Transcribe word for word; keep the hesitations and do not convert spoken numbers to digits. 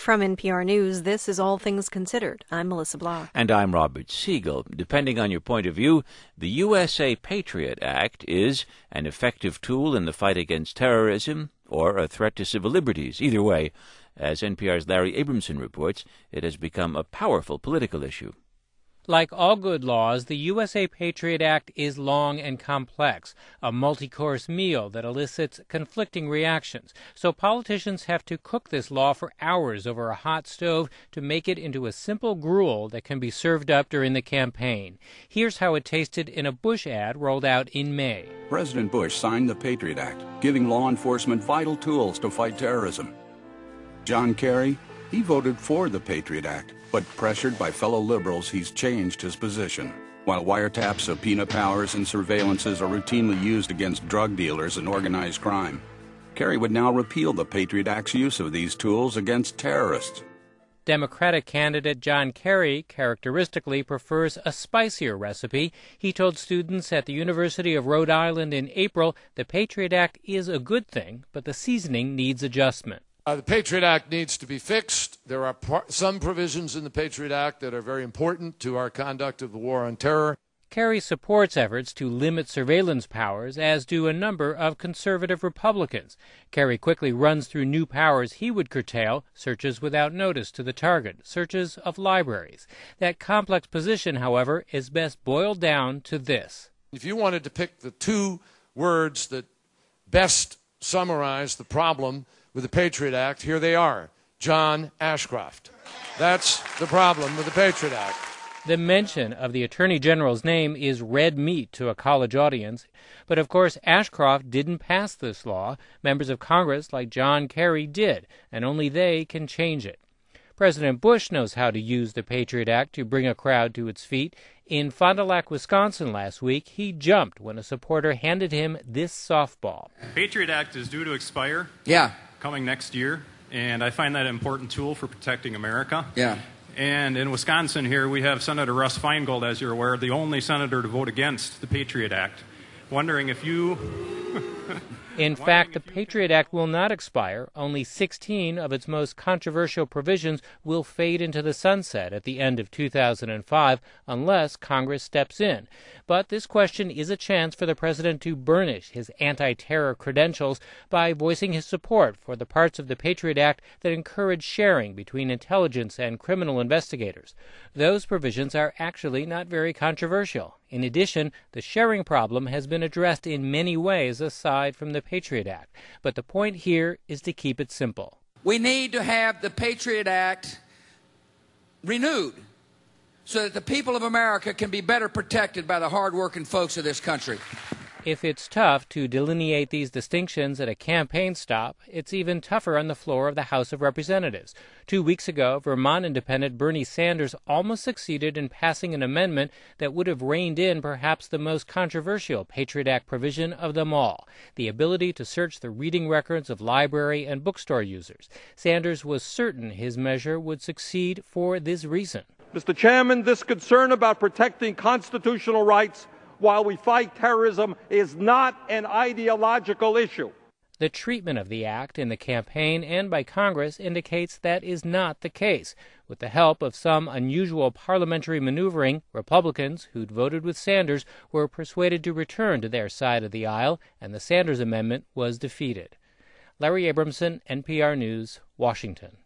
From N P R News, this is All Things Considered. I'm Melissa Block. And I'm Robert Siegel. Depending on your point of view, the U S A Patriot Act is an effective tool in the fight against terrorism or a threat to civil liberties. Either way, as N P R's Larry Abramson reports, it has become a powerful political issue. Like all good laws, the U S A Patriot Act is long and complex, a multi-course meal that elicits conflicting reactions. So politicians have to cook this law for hours over a hot stove to make it into a simple gruel that can be served up during the campaign. Here's how it tasted in a Bush ad rolled out in May. President Bush signed the Patriot Act, giving law enforcement vital tools to fight terrorism. John Kerry, he voted for the Patriot Act, but pressured by fellow liberals, he's changed his position. While wiretaps, subpoena powers, and surveillances are routinely used against drug dealers and organized crime, Kerry would now repeal the Patriot Act's use of these tools against terrorists. Democratic candidate John Kerry characteristically prefers a spicier recipe. He told students at the University of Rhode Island in April the Patriot Act is a good thing, but the seasoning needs adjustment. Uh, the Patriot Act needs to be fixed. There are par- some provisions in the Patriot Act that are very important to our conduct of the war on terror. Kerry supports efforts to limit surveillance powers, as do a number of conservative Republicans. Kerry quickly runs through new powers he would curtail: searches without notice to the target, searches of libraries. That complex position, however, is best boiled down to this. If you wanted to pick the two words that best summarize the problem with the Patriot Act, here they are: John Ashcroft. That's the problem with the Patriot Act. The mention of the Attorney General's name is red meat to a college audience. But of course, Ashcroft didn't pass this law. Members of Congress like John Kerry did, and only they can change it. President Bush knows how to use the Patriot Act to bring a crowd to its feet. In Fond du Lac, Wisconsin last week, he jumped when a supporter handed him this softball. The Patriot Act is due to expire. Yeah. Coming next year, and I find that an important tool for protecting America. Yeah. And in Wisconsin here, we have Senator Russ Feingold, as you're aware, the only senator to vote against the Patriot Act. Wondering if you... In fact, the Patriot Act will not expire. Only sixteen of its most controversial provisions will fade into the sunset at the end of two thousand five unless Congress steps in. But this question is a chance for the president to burnish his anti-terror credentials by voicing his support for the parts of the Patriot Act that encourage sharing between intelligence and criminal investigators. Those provisions are actually not very controversial. In addition, the sharing problem has been addressed in many ways aside from the Patriot Act. But the point here is to keep it simple. We need to have the Patriot Act renewed so that the people of America can be better protected by the hard-working folks of this country. If it's tough to delineate these distinctions at a campaign stop, it's even tougher on the floor of the House of Representatives. Two weeks ago, Vermont independent Bernie Sanders almost succeeded in passing an amendment that would have reined in perhaps the most controversial Patriot Act provision of them all, the ability to search the reading records of library and bookstore users. Sanders was certain his measure would succeed for this reason. Mister Chairman, this concern about protecting constitutional rights while we fight terrorism is not an ideological issue. The treatment of the act in the campaign and by Congress indicates that is not the case. With the help of some unusual parliamentary maneuvering, Republicans who'd voted with Sanders were persuaded to return to their side of the aisle, and the Sanders amendment was defeated. Larry Abramson, N P R News, Washington.